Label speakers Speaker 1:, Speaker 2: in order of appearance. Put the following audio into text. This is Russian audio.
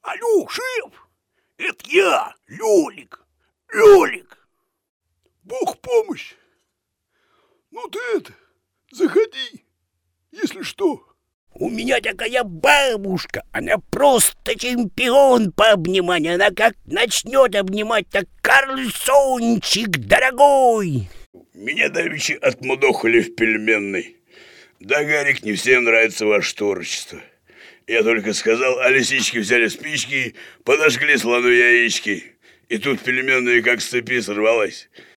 Speaker 1: Алло, шеф, это я, Лёлик. Бог помощь. Ну ты заходи, если что.
Speaker 2: У меня такая бабушка, она просто чемпион по обниманию. Она как начнет обнимать, так Карлсончик дорогой.
Speaker 3: Меня давеча отмудохали в пельменной. Да, Гарик, не всем нравится ваше творчество. Я только сказал, а лисички взяли спички, подожгли слону яички. И тут пельменная как с цепи сорвалась.